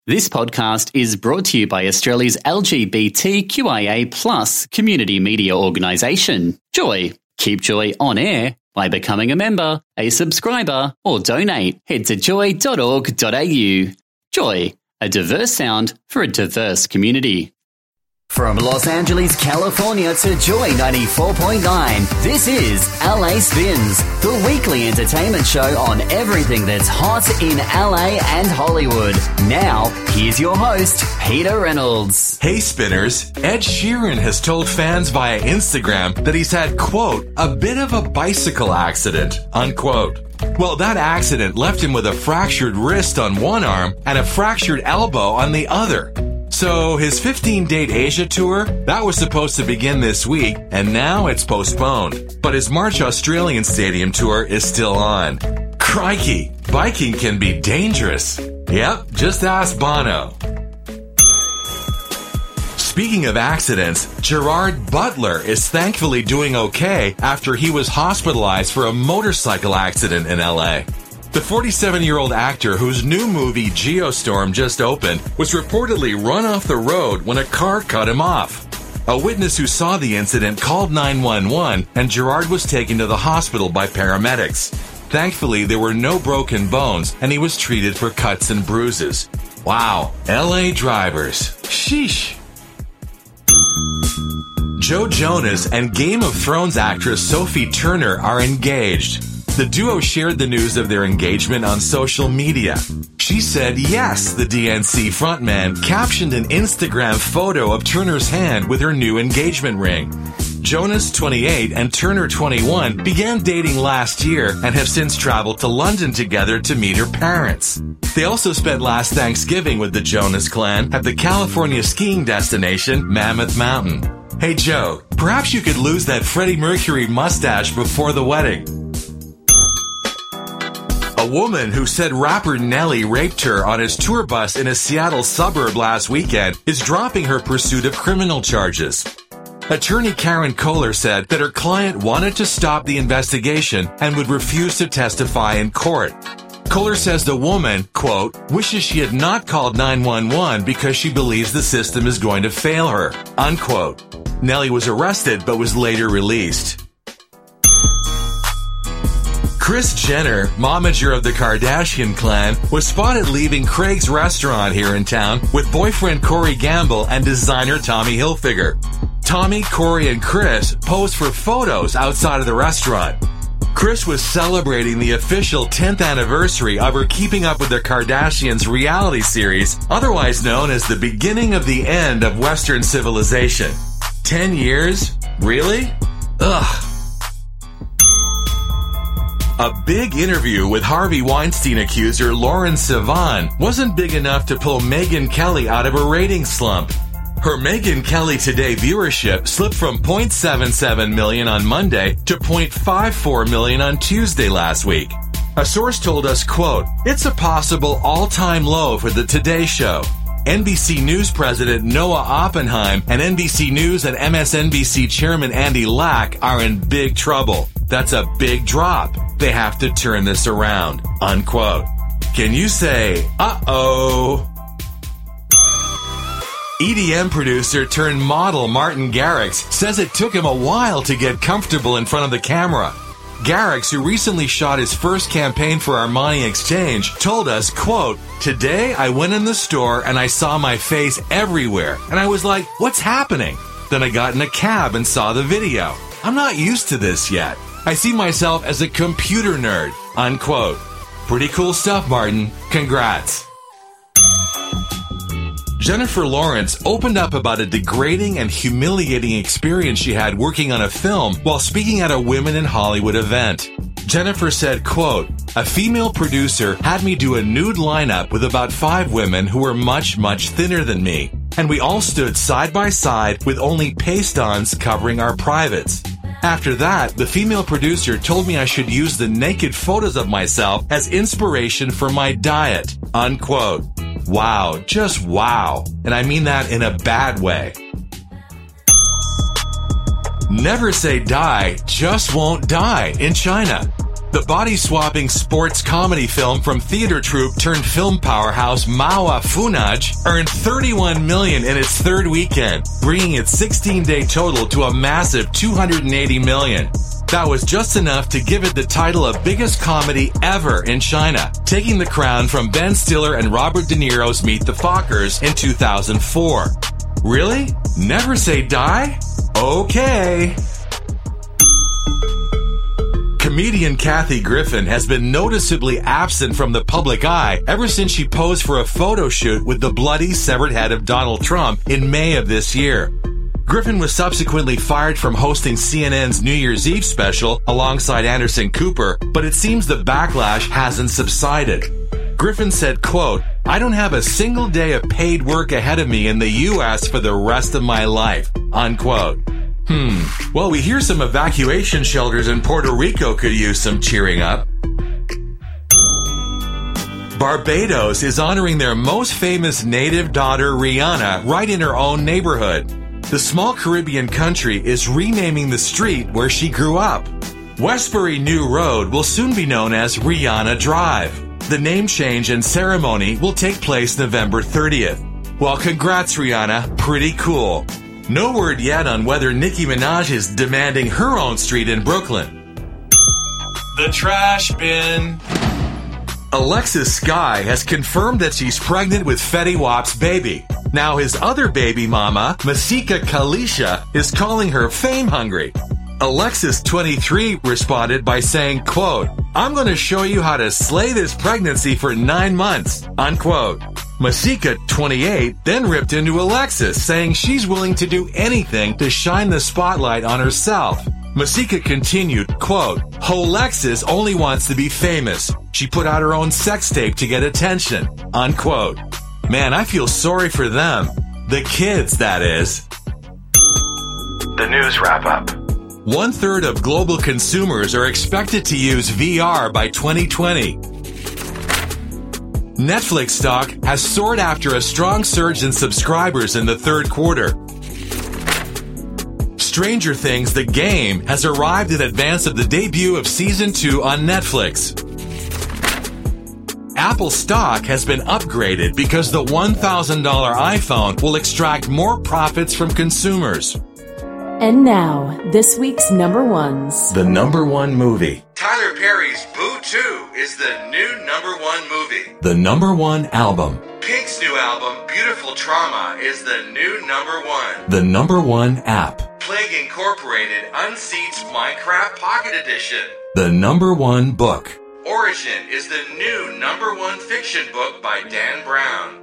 This podcast is brought to you by Australia's LGBTQIA+ community media organisation, Joy. Keep Joy on air by becoming a member, a subscriber, or donate. Head to joy.org.au. Joy, a diverse sound for a diverse community. From Los Angeles, California to Joy 94.9, this is LA Spins, the weekly entertainment show on everything that's hot in LA and Hollywood. Now, here's your host, Peter Reynolds. Hey Spinners, Ed Sheeran has told fans via Instagram that he's had, quote, a bit of a bicycle accident, unquote. Well, that accident left him with a fractured wrist on one arm and a fractured elbow on the other. So his 15-date Asia tour, that was supposed to begin this week, and now it's postponed. But his March Australian Stadium tour is still on. Crikey, biking can be dangerous. Yep, just ask Bono. Speaking of accidents, Gerard Butler is thankfully doing okay after he was hospitalized for a motorcycle accident in LA. The 47-year-old actor, whose new movie Geostorm just opened, was reportedly run off the road when a car cut him off. A witness who saw the incident called 911, and Gerard was taken to the hospital by paramedics. Thankfully, there were no broken bones, and he was treated for cuts and bruises. Wow, LA drivers. Sheesh. Joe Jonas and Game of Thrones actress Sophie Turner are engaged. The duo shared the news of their engagement on social media. She said yes, the DNC frontman captioned an Instagram photo of Turner's hand with her new engagement ring. Jonas, 28, and Turner, 21, began dating last year and have since traveled to London together to meet her parents. They also spent last Thanksgiving with the Jonas clan at the California skiing destination Mammoth Mountain. Hey Joe, perhaps you could lose that Freddie Mercury mustache before the wedding. A woman who said rapper Nelly raped her on his tour bus in a Seattle suburb last weekend is dropping her pursuit of criminal charges. Attorney Karen Kohler said that her client wanted to stop the investigation and would refuse to testify in court. Kohler says the woman, quote, wishes she had not called 911 because she believes the system is going to fail her, unquote. Nelly was arrested but was later released. Kris Jenner, momager of the Kardashian clan, was spotted leaving Craig's restaurant here in town with boyfriend Corey Gamble and designer Tommy Hilfiger. Tommy, Corey, and Kris posed for photos outside of the restaurant. Kris was celebrating the official 10th anniversary of her Keeping Up with the Kardashians reality series, otherwise known as the beginning of the end of Western civilization. 10 years? Really? Ugh. A big interview with Harvey Weinstein accuser Lauren Sivan wasn't big enough to pull Megyn Kelly out of a ratings slump. Her Megyn Kelly Today viewership slipped from 0.77 million on Monday to 0.54 million on Tuesday last week. A source told us, quote, it's a possible all-time low for the Today Show. NBC News President Noah Oppenheim and NBC News and MSNBC Chairman Andy Lack are in big trouble. That's a big drop. They have to turn this around, unquote. Can you say, uh-oh? EDM producer turned model Martin Garrix says it took him a while to get comfortable in front of the camera. Garrix, who recently shot his first campaign for Armani Exchange, told us, quote, today I went in the store and I saw my face everywhere, and I was like, what's happening? Then I got in a cab and saw the video. I'm not used to this yet. I see myself as a computer nerd, unquote. Pretty cool stuff, Martin. Congrats. Jennifer Lawrence opened up about a degrading and humiliating experience she had working on a film while speaking at a Women in Hollywood event. Jennifer said, quote, a female producer had me do a nude lineup with about 5 women who were much, much thinner than me. And we all stood side by side with only paste-ons covering our privates. After that, the female producer told me I should use the naked photos of myself as inspiration for my diet, unquote. Wow, just wow. And I mean that in a bad way. Never Say Die just won't die in China. The body-swapping sports comedy film from theater troupe turned film powerhouse Mawa Funaj earned $31 million in its third weekend, bringing its 16-day total to a massive $280 million. That was just enough to give it the title of biggest comedy ever in China, taking the crown from Ben Stiller and Robert De Niro's Meet the Fockers in 2004. Really? Never say die? Okay. Comedian Kathy Griffin has been noticeably absent from the public eye ever since she posed for a photo shoot with the bloody severed head of Donald Trump in May of this year. Griffin was subsequently fired from hosting CNN's New Year's Eve special alongside Anderson Cooper, but it seems the backlash hasn't subsided. Griffin said, quote, "I don't have a single day of paid work ahead of me in the U.S. for the rest of my life," unquote. Well, we hear some evacuation shelters in Puerto Rico could use some cheering up. Barbados is honoring their most famous native daughter, Rihanna, right in her own neighborhood. The small Caribbean country is renaming the street where she grew up. Westbury New Road will soon be known as Rihanna Drive. The name change and ceremony will take place November 30th. Well, congrats, Rihanna. Pretty cool. No word yet on whether Nicki Minaj is demanding her own street in Brooklyn. The trash bin. Alexis Sky has confirmed that she's pregnant with Fetty Wap's baby. Now his other baby mama, Masika Kalisha, is calling her fame hungry. Alexis, 23, responded by saying, quote, "I'm going to show you how to slay this pregnancy for 9 months," unquote. Masika, 28, then ripped into Alexis, saying she's willing to do anything to shine the spotlight on herself. Masika continued, quote, "Holexis only wants to be famous. She put out her own sex tape to get attention," unquote. Man, I feel sorry for them. The kids, that is. The news wrap-up. 1/3 of global consumers are expected to use VR by 2020. Netflix stock has soared after a strong surge in subscribers in the third quarter. Stranger Things, the game, has arrived in advance of the debut of Season 2 on Netflix. Apple stock has been upgraded because the $1,000 iPhone will extract more profits from consumers. And now, this week's number ones. The number one movie. Tyler Perry's Boo 2 is the new number one movie. The number one album. Pink's new album, Beautiful Trauma, is the new number one. The number one app. Plague Incorporated unseats Minecraft Pocket Edition. The number one book. Origin is the new number one fiction book by Dan Brown.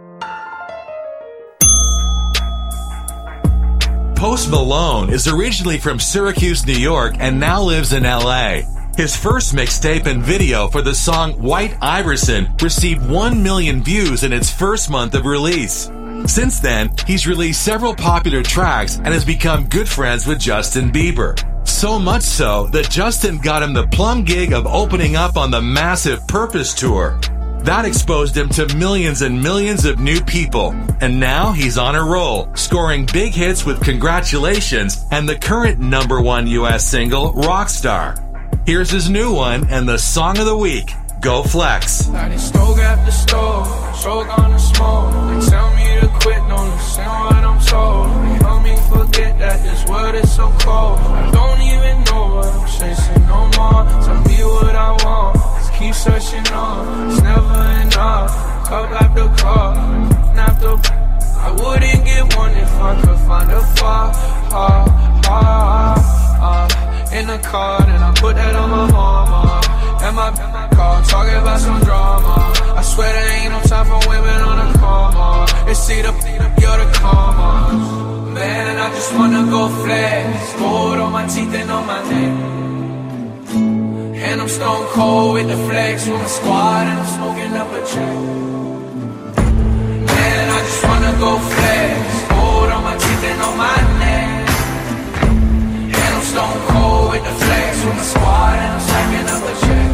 Post Malone is originally from Syracuse, New York, and now lives in LA. His first mixtape and video for the song White Iverson received 1 million views in its first month of release. Since then, he's released several popular tracks and has become good friends with Justin Bieber. So much so that Justin got him the plum gig of opening up on the massive Purpose Tour. That exposed him to millions and millions of new people. And now he's on a roll, scoring big hits with Congratulations and the current number one U.S. single, Rockstar. Here's his new one and the song of the week, Go Flex. They stove after stove, choke on the smoke. They tell me to quit, don't listen what I'm told. They help me forget that this world is so cold. I don't even know what I'm chasing no more. Tell me what I want, just keep searching on. It's never enough, cup after cup, after. I wouldn't get one if I could find a far, in the car, and I put that on my mama. And my car, talking about some drama. I swear there ain't no time for women on a coma. It's either you're the karma. Man, I just wanna go flex. Gold on my teeth and on my neck. And I'm stone cold with the flex with my squad, and I'm smoking up a check. Man, I just wanna go flex. Gold on my teeth and on my neck. And I'm stone cold with the flex with my squad, and I'm stacking up a check.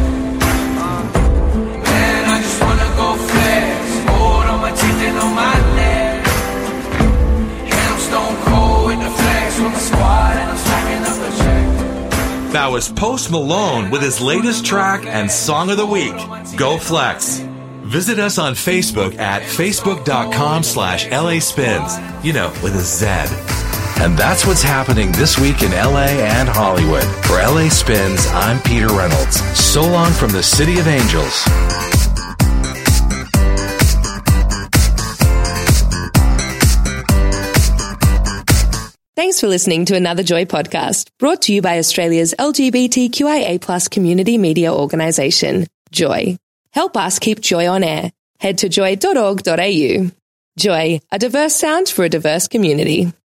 Man, I just wanna go flex. Gold on my teeth and on my neck. And I'm stone cold with the flex with my squad, and I'm stacking up a check. that was Post Malone with his latest track and Song of the Week, Go Flex. Visit us on Facebook at facebook.com/LA Spins, with a Z. And that's what's happening this week in LA and Hollywood. For LA Spins, I'm Peter Reynolds. So long from the City of Angels. Thanks for listening to another Joy podcast, brought to you by Australia's LGBTQIA+ community media organisation, Joy. Help us keep Joy on air. Head to joy.org.au. Joy, a diverse sound for a diverse community.